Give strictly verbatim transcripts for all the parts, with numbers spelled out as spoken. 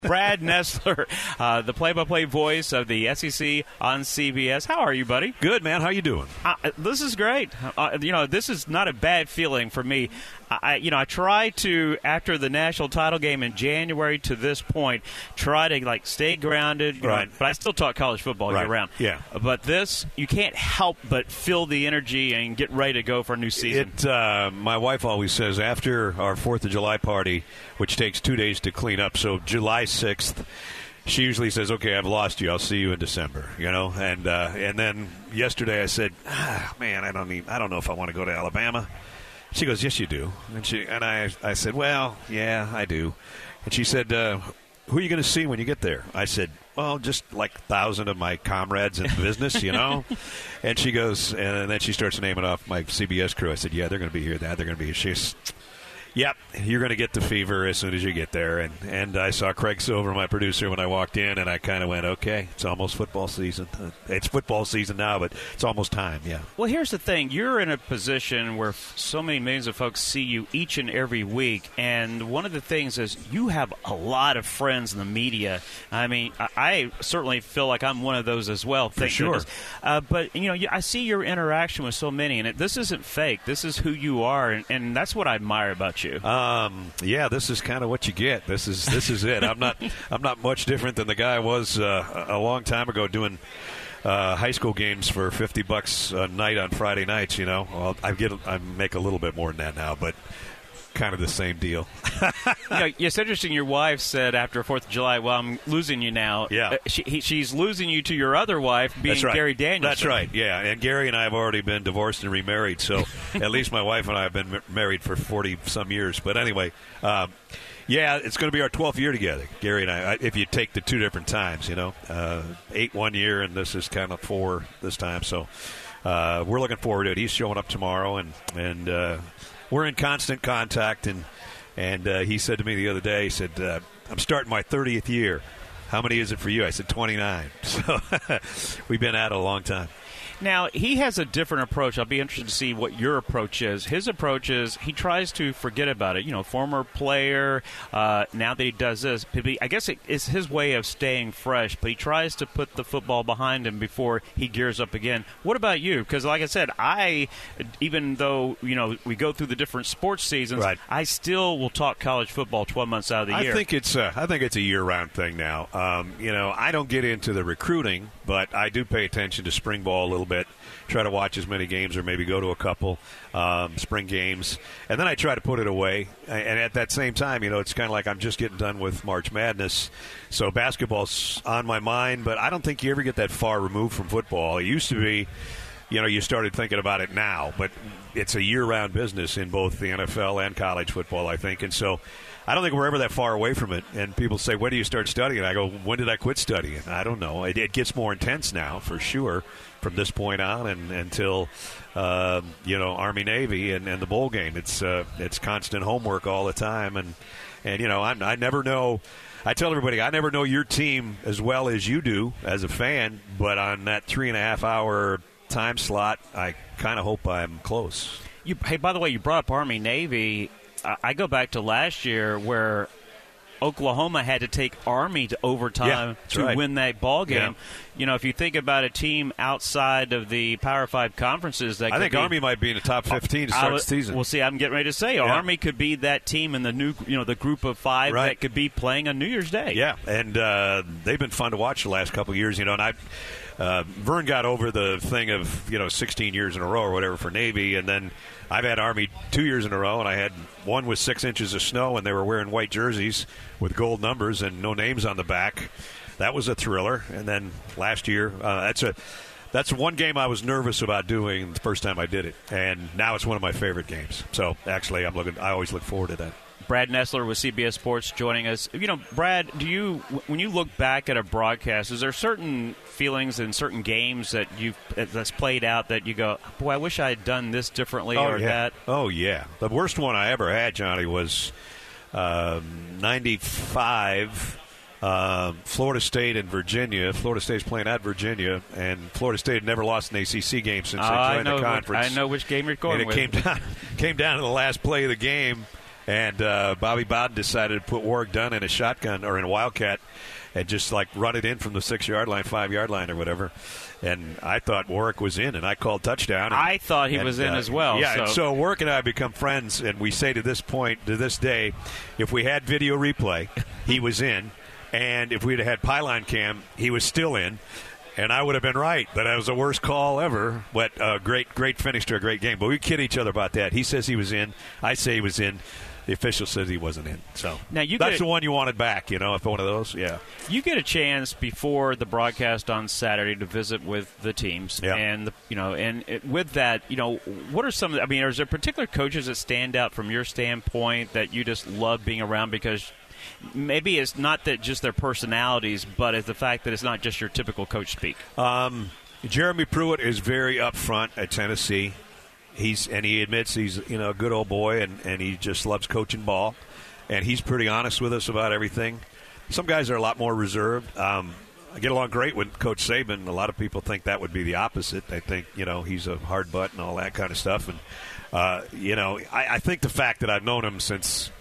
Brad Nessler, uh, the play-by-play voice of the S E C on C B S. How are you, buddy? Good, man. How you doing? Uh, this is great. Uh, you know, this is not a bad feeling for me. I, you know, I try to, after the national title game in January to this point, try to, like, stay grounded. You right. know, but I still talk college football right. year-round. Yeah. But this, you can't help but feel the energy and get ready to go for a new season. It, uh, my wife always says after our fourth of July party, which takes two days to clean up, so July sixth, she usually says, okay, I've lost you. I'll see you in December, you know. And uh, and then yesterday I said, ah, man, I don't need, I don't know if I want to go to Alabama. She goes, yes, you do. And she and I I said, well, yeah, I do. And she said, uh, who are you going to see when you get there? I said, well, just like a thousand of my comrades in business, you know. And she goes, and then she starts naming off my C B S crew. I said, yeah, they're going to be here. That they're going to be here. She's, yep, you're going to get the fever as soon as you get there. And and I saw Craig Silver, my producer, when I walked in, and I kind of went, okay, it's almost football season. It's football season now, but it's almost time, yeah. Well, here's the thing. You're in a position where so many millions of folks see you each and every week, and one of the things is you have a lot of friends in the media. I mean, I, I certainly feel like I'm one of those as well. For thank sure. Uh, but, you know, I see your interaction with so many, and it, this isn't fake. This is who you are, and, and that's what I admire about you. Um, yeah, this is kind of what you get. This is this is it. I'm not I'm not much different than the guy I was uh, a long time ago doing uh, high school games for fifty bucks a night on Friday nights. You know, well, I get I make a little bit more than that now, but kind of the same deal. You know, it's interesting. Your wife said after Fourth of July, "Well, I'm losing you now." Yeah, uh, she, he, she's losing you to your other wife, being That's right. Gary Danielson. That's right. Yeah, and Gary and I have already been divorced and remarried, so at least my wife and I have been m- married for forty some years. But anyway, um, yeah, it's going to be our twelfth year together, Gary and I. If you take the two different times, you know, uh, eight one year, and this is kind of four this time. So uh, we're looking forward to it. He's showing up tomorrow, and and. Uh, We're in constant contact, and and uh, he said to me the other day, he said, uh, I'm starting my thirtieth year. How many is it for you? I said, twenty-nine. So we've been at it a long time. Now, he has a different approach. I'll be interested to see what your approach is. His approach is he tries to forget about it. You know, former player, uh, now that he does this, I guess it, it's his way of staying fresh, but he tries to put the football behind him before he gears up again. What about you? Because, like I said, I, even though, you know, we go through the different sports seasons, right. I still will talk college football twelve months out of the I year. Think it's a, I think it's a year-round thing now. Um, you know, I don't get into the recruiting, but I do pay attention to spring ball a little bit. Try to watch as many games or maybe go to a couple um, spring games. And then I try to put it away. And at that same time, you know, it's kind of like I'm just getting done with March Madness. So basketball's on my mind, but I don't think you ever get that far removed from football. It used to be, you know, you started thinking about it now, but it's a year-round business in both the N F L and college football, I think. And so I don't think we're ever that far away from it. And people say, when do you start studying? I go, when did I quit studying? I don't know. It, it gets more intense now, for sure, from this point on and until, uh, you know, Army-Navy and, and the bowl game. It's uh, it's constant homework all the time. And, and you know, I'm, I never know. I tell everybody, I never know your team as well as you do as a fan, but on that three-and-a-half-hour time slot, I kind of hope I'm close. You, hey, by the way, you brought up Army-Navy. I go back to last year where Oklahoma had to take Army to overtime yeah, to right. win that ball game. Yeah. You know, if you think about a team outside of the Power Five conferences, that I could think be, Army might be in the top fifteen to start I, the season. Well, see, I'm getting ready to say yeah. Army could be that team in the new, you know, the group of five right. that could be playing on New Year's Day. Yeah, and uh, they've been fun to watch the last couple of years. You know, and I. Uh, Vern got over the thing of, you know, sixteen years in a row or whatever for Navy, and then I've had Army two years in a row, and I had one with six inches of snow, and they were wearing white jerseys with gold numbers and no names on the back. That was a thriller. And then last year, uh, that's a that's one game I was nervous about doing the first time I did it, and now it's one of my favorite games. So actually, I'm looking. I always look forward to that. Brad Nessler with C B S Sports joining us. You know, Brad, do you when you look back at a broadcast, is there certain feelings in certain games that you've that's played out that you go, boy, I wish I had done this differently oh, or yeah. that? Oh yeah, the worst one I ever had, Johnny, was um, ninety-five. Uh, Florida State and Virginia. Florida State's playing at Virginia, and Florida State had never lost an A C C game since uh, they joined I know the conference. Which, I know which game you're going and it with. came down, came down to the last play of the game. And uh, Bobby Bowden decided to put Warwick Dunn in a shotgun or in a Wildcat and just, like, run it in from the six-yard line, five-yard line or whatever. And I thought Warwick was in, and I called touchdown. And, I thought he and, was in uh, as well. Yeah, so. And so Warwick and I have become friends, and we say to this point, to this day, if we had video replay, he was in. And if we'd have had pylon cam, he was still in. And I would have been right, but that was the worst call ever. But uh, great, great finish to a great game. But we kid each other about that. He says he was in. I say he was in. The official says he wasn't in. So now you that's get, the one you wanted back, you know, if one of those, yeah. You get a chance before the broadcast on Saturday to visit with the teams, yeah. and the, you know, and it, with that, you know, what are some? I mean, is there particular coaches that stand out from your standpoint that you just love being around because? Maybe it's not that just their personalities, but it's the fact that it's not just your typical coach speak. Um, Jeremy Pruitt is very upfront at Tennessee. He's and he admits he's you know a good old boy and, and he just loves coaching ball, and he's pretty honest with us about everything. Some guys are a lot more reserved. Um, I get along great with Coach Saban. A lot of people think that would be the opposite. They think you know he's a hard butt and all that kind of stuff. And uh, you know I, I think the fact that I've known him since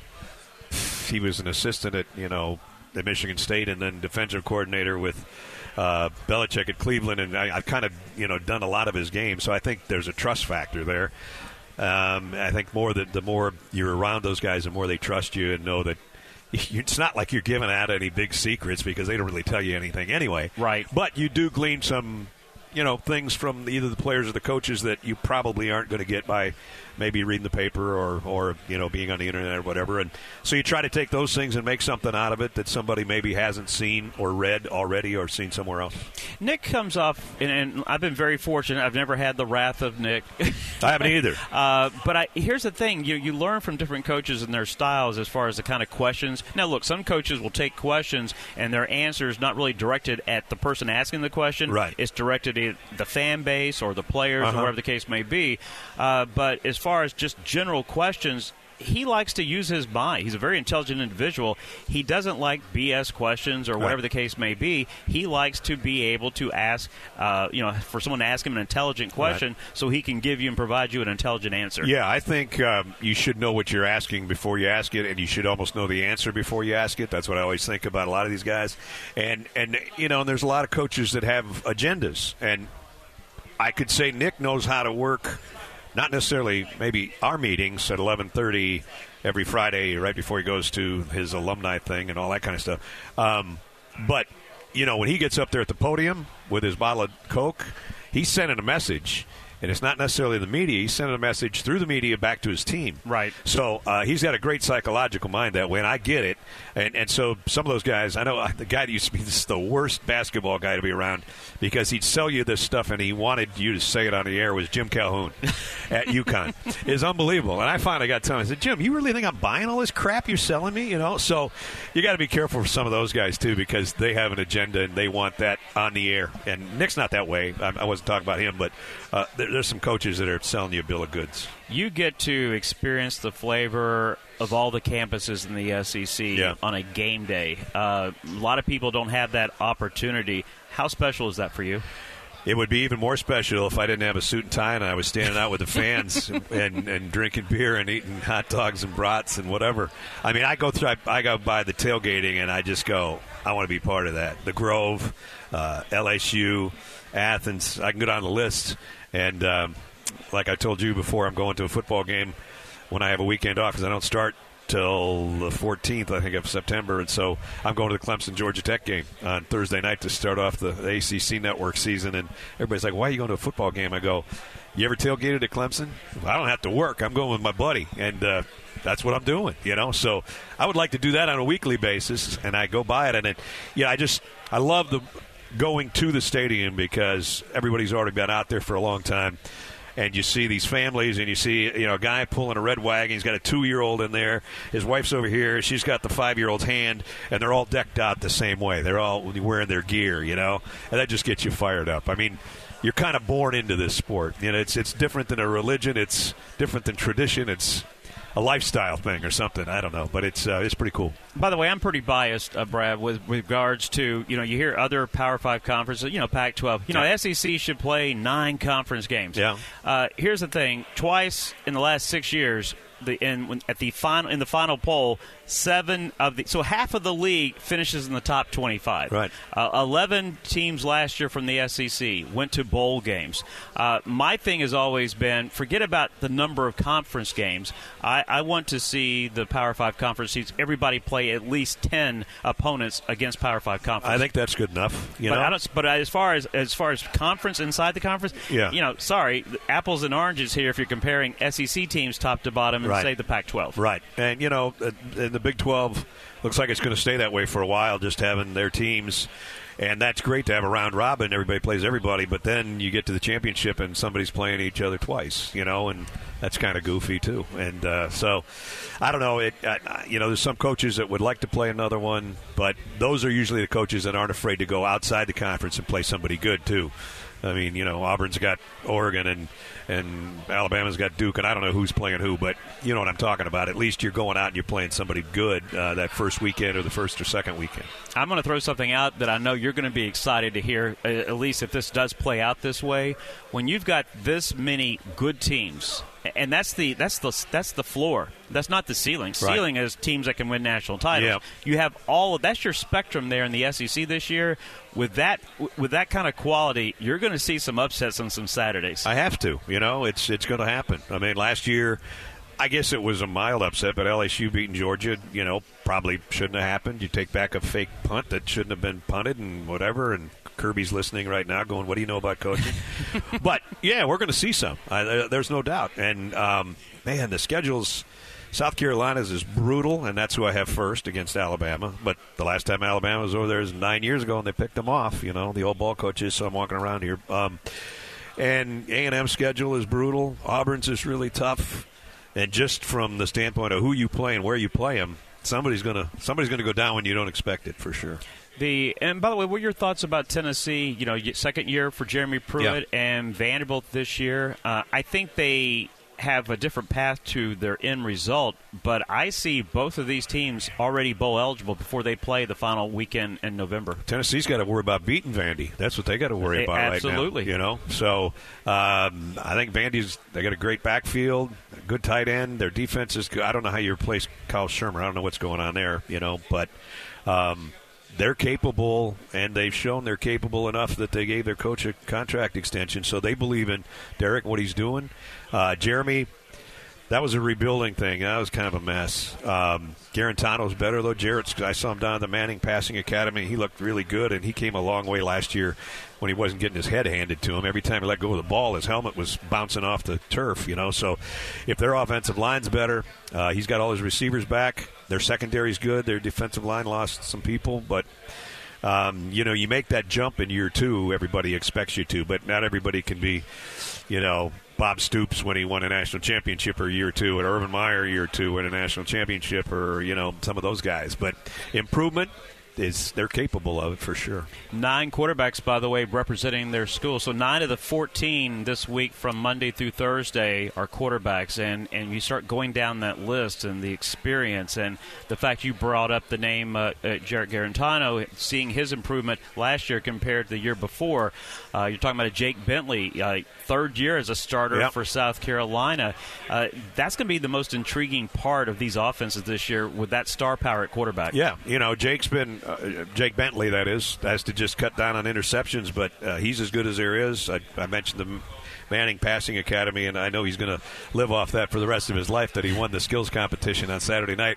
he was an assistant at you know at Michigan State and then defensive coordinator with uh, Belichick at Cleveland, and I, I've kind of you know done a lot of his games, so I think there's a trust factor there. Um, I think more that the more you're around those guys, the more they trust you and know that it's not like you're giving out any big secrets because they don't really tell you anything anyway. Right. But you do glean some you know things from either the players or the coaches that you probably aren't going to get by maybe reading the paper or, or you know being on the internet or whatever, and so you try to take those things and make something out of it that somebody maybe hasn't seen or read already or seen somewhere else. Nick comes off, and, and I've been very fortunate. I've never had the wrath of Nick. I haven't either. Uh, but I, here's the thing: you you learn from different coaches and their styles as far as the kind of questions. Now, look, some coaches will take questions and their answers not really directed at the person asking the question. Right. It's directed at the fan base or the players uh-huh. or whatever the case may be. Uh, but as far as just general questions, he likes to use his mind. He's a very intelligent individual. He doesn't like B S questions or whatever right. the case may be. He likes to be able to ask, uh, you know, for someone to ask him an intelligent question right. so he can give you and provide you an intelligent answer. Yeah, I think um, you should know what you're asking before you ask it, and you should almost know the answer before you ask it. That's what I always think about a lot of these guys. And, and you know, and there's a lot of coaches that have agendas, and I could say Nick knows how to work not necessarily maybe our meetings at eleven thirty every Friday right before he goes to his alumni thing and all that kind of stuff. Um, but, you know, when he gets up there at the podium with his bottle of Coke, he's sending a message. And it's not necessarily the media. He's sending a message through the media back to his team. Right. So uh, he's got a great psychological mind that way, and I get it. And and so some of those guys, I know uh, the guy that used to be this is the worst basketball guy to be around because he'd sell you this stuff and he wanted you to say it on the air was Jim Calhoun at UConn. It's unbelievable. And I finally got to tell him, I said, Jim, you really think I'm buying all this crap you're selling me? You know, so you got to be careful for some of those guys, too, because they have an agenda and they want that on the air. And Nick's not that way. I, I wasn't talking about him, but uh, there, there's some coaches that are selling you a bill of goods. You get to experience the flavor of all the campuses in the S E C yeah. on a game day. Uh, a lot of people don't have that opportunity. How special is that for you? It would be even more special if I didn't have a suit and tie and I was standing out with the fans and, and, and drinking beer and eating hot dogs and brats and whatever. I mean, I go through, I, I go by the tailgating and I just go, I want to be part of that. The Grove, uh, L S U, Athens, I can go down the list. And um, like I told you before, I'm going to a football game when I have a weekend off because I don't start till the fourteenth, I think, of September. And so I'm going to the Clemson-Georgia Tech game on Thursday night to start off the A C C network season. And everybody's like, why are you going to a football game? I go, you ever tailgated at Clemson? I don't have to work. I'm going with my buddy. And uh, that's what I'm doing, you know. So I would like to do that on a weekly basis, and I go by it. And, it, yeah, I just – I love the going to the stadium because everybody's already been out there for a long time. And you see these families, and you see, you know, a guy pulling a red wagon. He's got a two-year-old in there. His wife's over here. She's got the five-year-old's hand, and they're all decked out the same way. They're all wearing their gear, you know, and that just gets you fired up. I mean, you're kind of born into this sport. You know, it's it's different than a religion. It's different than tradition. It's a lifestyle thing or something. I don't know, but it's uh, it's pretty cool. By the way, I'm pretty biased, uh, Brad, with, with regards to, you know, you hear other Power Five conferences, you know, Pac twelve. You know, yeah. S E C should play nine conference games. Yeah. Uh, here's the thing. Twice in the last six years, the in when, at the final in the final poll, seven of the so half of the league finishes in the top twenty-five. Right. Uh, Eleven teams last year from the S E C went to bowl games. Uh, my thing has always been forget about the number of conference games. I, I want to see the Power Five conference seats. Everybody play at least ten opponents against Power Five conference. I think that's good enough. You but know? I don't, but as far as as far as conference inside the conference, yeah. you know, sorry, apples and oranges here if you're comparing S E C teams top to bottom and right. say the Pac twelve. Right, and you know, in the Big twelve looks like it's going to stay that way for a while, just having their teams. And that's great to have a round robin. Everybody plays everybody, but then you get to the championship and somebody's playing each other twice, you know, and that's kind of goofy too. And uh, so, I don't know. It, uh, you know, there's some coaches that would like to play another one, but those are usually the coaches that aren't afraid to go outside the conference and play somebody good too. I mean, you know, Auburn's got Oregon and and Alabama's got Duke, and I don't know who's playing who, but you know what I'm talking about. At least you're going out and you're playing somebody good uh, that first weekend or the first or second weekend. I'm going to throw something out that I know you're going to be excited to hear, at least if this does play out this way. When you've got this many good teams, and that's the that's the that's the floor. That's not the ceiling. Right. Ceiling is teams that can win national titles. Yep. You have all of that's your spectrum there in the S E C this year. With that with that kind of quality, you're going to see some upsets on some Saturdays. I have to. You know, it's it's going to happen. I mean, last year, I guess it was a mild upset, but L S U beating Georgia, you know, probably shouldn't have happened. You take back a fake punt that shouldn't have been punted and whatever, and Kirby's listening right now going, what do you know about coaching? But, yeah, we're going to see some. I, there's no doubt. And, um, man, the schedule's South Carolina's is brutal, and that's who I have first against Alabama. But the last time Alabama was over there was nine years ago, and they picked them off, you know, the old ball coaches, so I'm walking around here. Um, and A and M's schedule is brutal. Auburn's is really tough. And just from the standpoint of who you play and where you play them, somebody's going to somebody's going to go down when you don't expect it, for sure. The and by the way, what are your thoughts about Tennessee? You know, second year for Jeremy Pruitt yeah. and Vanderbilt this year. Uh, I think they have a different path to their end result, but I see both of these teams already bowl eligible before they play the final weekend in November. Tennessee's got to worry about beating Vandy. That's what they got to worry They, about absolutely. right now. You know, so um, I think Vandy's they got a great backfield, a good tight end. Their defense is good. I don't know how you replace Kyle Shermer. I don't know what's going on there. You know, but. Um, They're capable, and they've shown they're capable enough that they gave their coach a contract extension, so they believe in Derek, what he's doing. Uh, Jeremy, that was a rebuilding thing. That was kind of a mess. Um, Garantano's better, though. Jarrett's, I saw him down at the Manning Passing Academy. He looked really good, and he came a long way last year when he wasn't getting his head handed to him. Every time he let go of the ball, his helmet was bouncing off the turf, you know. So if their offensive line's better, uh, he's got all his receivers back. Their secondary's good. Their defensive line lost some people, but um, you know, you make that jump in year two, everybody expects you to, but not everybody can be, you know, Bob Stoops when he won a national championship or year two, or Urban Meyer year two win a national championship, or, you know, some of those guys. But improvement is they're capable of it for sure. Nine quarterbacks, by the way, representing their school. So nine of the fourteen this week from Monday through Thursday are quarterbacks. And, and you start going down that list and the experience and the fact you brought up the name uh, uh, Jarrett Garantano, seeing his improvement last year compared to the year before. Uh, you're talking about a Jake Bentley, uh, third year as a starter yep. for South Carolina. Uh, that's going to be the most intriguing part of these offenses this year with that star power at quarterback. Yeah, you know, Jake's been uh, Jake Bentley, that is, has to just cut down on interceptions, but uh, he's as good as there is. I, I mentioned the Manning Passing Academy, and I know he's going to live off that for the rest of his life, that he won the skills competition on Saturday night.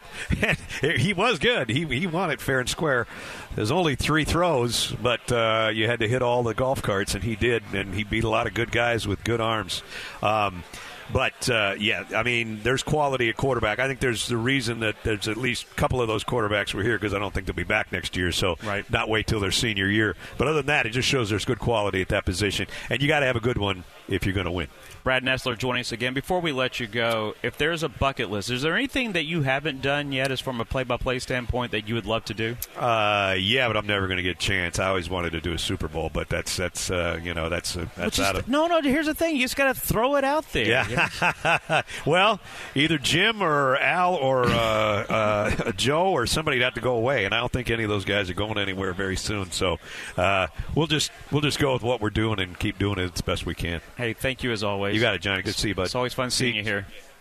He was good. He he won it fair and square. There's only three throws, but uh, you had to hit all the golf carts, and he did, and he beat a lot of good guys with good arms. Um, But, uh, yeah, I mean, there's quality at quarterback. I think there's the reason that there's at least a couple of those quarterbacks were here because I don't think they'll be back next year, so right. not wait till their senior year. But other than that, it just shows there's good quality at that position, and you got to have a good one if you're going to win. Brad Nessler joining us again. Before we let you go, if there's a bucket list, is there anything that you haven't done yet as from a play-by-play standpoint that you would love to do? Uh, yeah, but I'm never going to get a chance. I always wanted to do a Super Bowl, but that's, that's uh, you know, that's, uh, that's out of... No, no, here's the thing. You just got to throw it out there. Yeah. You know? Well, either Jim or Al or uh, uh, Joe or somebody would have to go away, and I don't think any of those guys are going anywhere very soon. So uh, we'll just we'll just go with what we're doing and keep doing it as best we can. Hey, thank you as always. You got it, Johnny. Good to see you, bud. It's always fun seeing you here.